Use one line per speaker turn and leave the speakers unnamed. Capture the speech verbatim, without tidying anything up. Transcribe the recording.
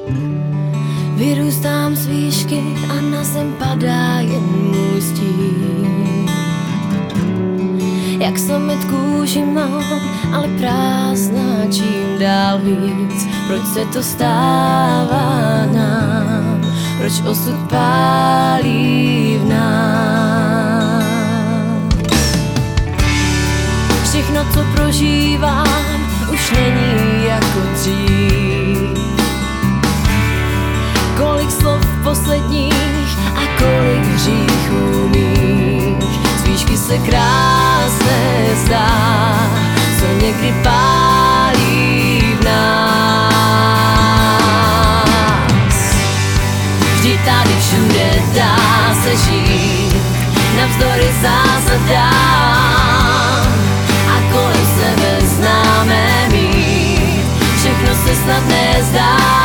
Vyrůstám z výšky a na zem padá jen můj stín. Jak samet kůži mám, ale prázdná čím dál víc. Proč se to stává nám? Proč osud pálí v nás? Všechno, co prožívám, už není jako dřív. Kolik slov posledních a kolik hříchů mých. Z výšky se krásné zdá, co někdy pálí v nás. Vždyť tady všude dá se žít, navzdory zásadám, a kolem sebe známe mít. Všechno se snadné zdá.